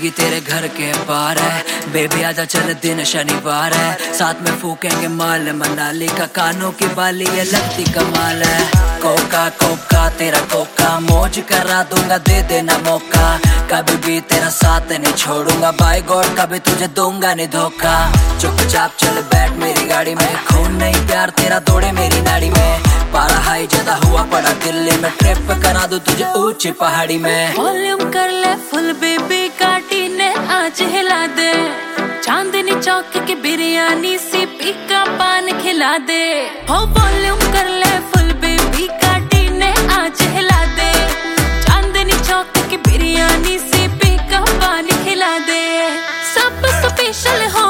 जिंदगी तेरे घर के बाहर है, बेबी आजा चल दिन शनिवार है, साथ में फूकेंगे माल मनाली का, कानों की बाली ये लगती कमाल है। कोका कोका तेरा कोका, मौज करा दूंगा दे देना मौका, कभी भी तेरा साथ नहीं छोड़ूंगा, बाय गॉड कभी तुझे दूंगा नहीं धोखा। चुपचाप चल बैठ मेरी गाड़ी में, खून नहीं प्यार तेरा दौड़े मेरी नाड़ी में, पारा हाई ज्यादा हुआ पड़ा दिल्ली में, ट्रिप करा दूं तुझे ऊंची पहाड़ी में। वॉल्यूम कर ले फुल बेबी, काटी ने आज हिला दे, चांदनी चौक की बिरयानी सी पीका पान खिला दे। हो वॉल्यूम कर ले फुल बेबी, काटी ने आज हिला दे, चांदनी चौक की बिरयानी सी पीका पान खिला दे। सब स्पेशल हो